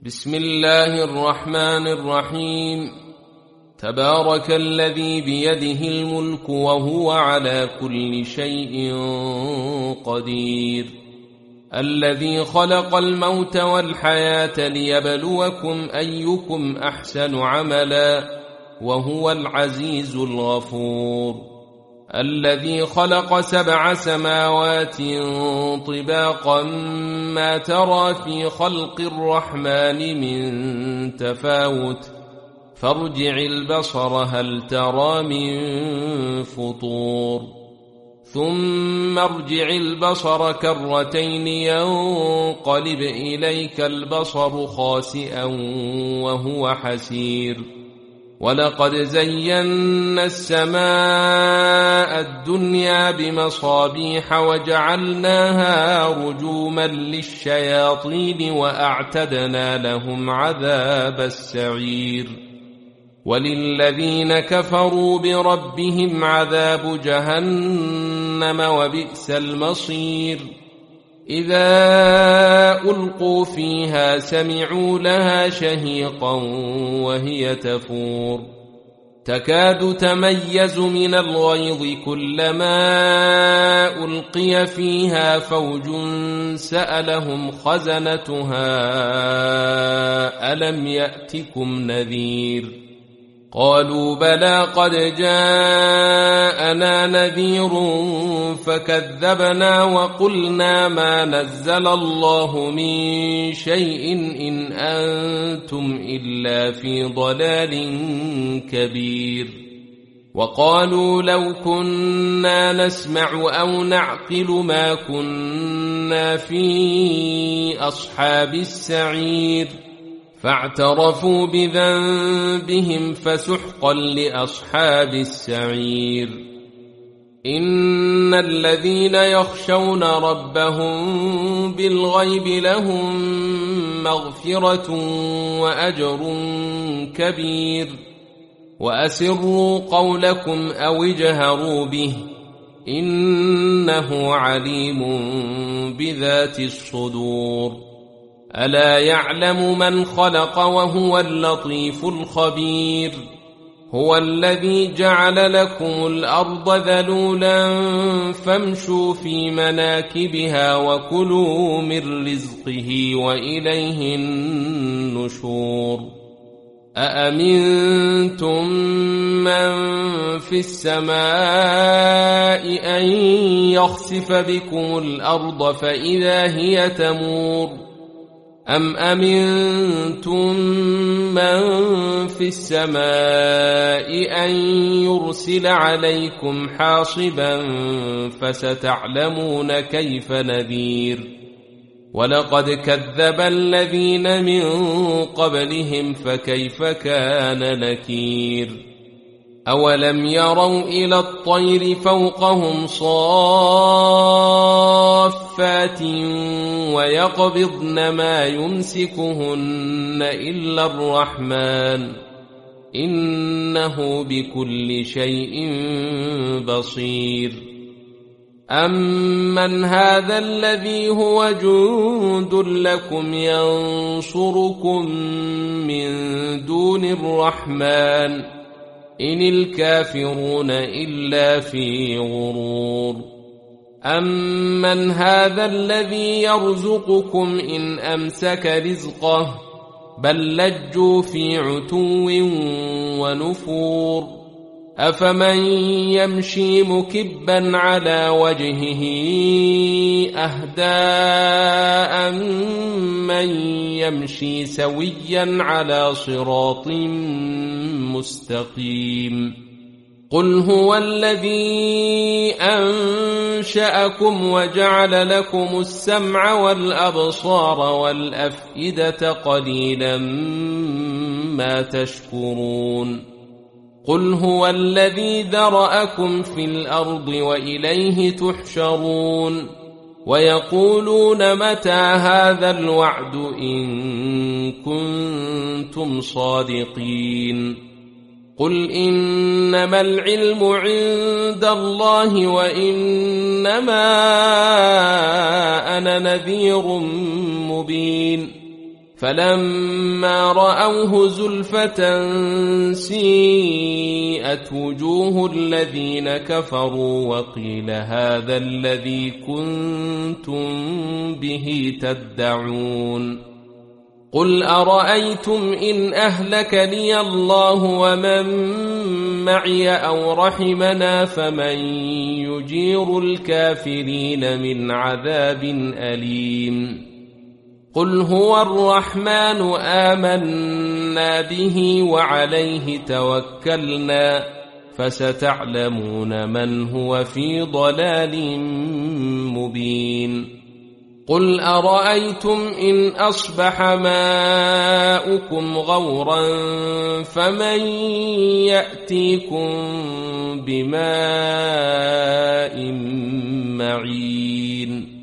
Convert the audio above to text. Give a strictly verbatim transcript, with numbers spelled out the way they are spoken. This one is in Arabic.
بسم الله الرحمن الرحيم. تبارك الذي بيده الملك وهو على كل شيء قدير، الذي خلق الموت والحياة ليبلوكم أيكم أحسن عملا وهو العزيز الغفور، الذي خلق سبع سماوات طباقا ما ترى في خلق الرحمن من تفاوت فارجع البصر هل ترى من فطور، ثم ارجع البصر كرتين ينقلب إليك البصر خاسئا وهو حسير، ولقد زينا السماء الدنيا بمصابيح وجعلناها رجوما للشياطين وأعتدنا لهم عذاب السعير، وللذين كفروا بربهم عذاب جهنم وبئس المصير. إذا ألقوا فيها سمعوا لها شهيقا وهي تفور، تكاد تميز من الغيظ كلما ألقي فيها فوج سألهم خزنتها ألم يأتكم نذير، قالوا بلى قد جاءنا نذير فكذبنا وقلنا ما نزل الله من شيء إن أنتم إلا في ضلال كبير، وقالوا لو كنا نسمع أو نعقل ما كنا في أصحاب السعير، فاعترفوا بذنبهم فسحقا لأصحاب السعير. إن الذين يخشون ربهم بالغيب لهم مغفرة وأجر كبير، وأسروا قولكم أو اجهروا به إنه عليم بذات الصدور. ألا يعلم من خلق وهو اللطيف الخبير، هو الذي جعل لكم الأرض ذلولا فامشوا في مناكبها وكلوا من رزقه وإليه النشور. أأمنتم من في السماء أن يخسف بكم الأرض فإذا هي تمور، أم أمنتم من في السماء أن يرسل عليكم حاصبا فستعلمون كيف نذير. ولقد كذب الذين من قبلهم فكيف كان نكير. أولم يروا إلى الطير فوقهم صافات ويقبضن ما يمسكهن إلا الرحمن إنه بكل شيء بصير. أمن هذا الذي هو جند لكم ينصركم من دون الرحمن إن الكافرون إلا في غرور. أمن هذا الذي يرزقكم إن أمسك رزقه بل لجوا في عتو ونفور. أفمن يمشي مكبا على وجهه أهدى أمن يمشي سويا على صراط مستقيم. قل هو الذي أنشأكم وجعل لكم السمع والأبصار والأفئدة قليلا ما تشكرون. قل هو الذي ذرأكم في الأرض وإليه تحشرون. ويقولون متى هذا الوعد إن كنتم صادقين. قل إنما العلم عند الله وإنما أنا نذير مبين. فلما رأوه زلفة سيئت وجوه الذين كفروا وقيل هذا الذي كنتم به تدعون قل أرأيتم إن أهلكني الله ومن معي أو رحمنا فمن يجير الكافرين من عذاب أليم قل هو الرحمن آمنا به وعليه توكلنا فستعلمون من هو في ضلال مبين قل أرأيتم إن أصبح ماؤكم غورا فمن يأتيكم بماء معين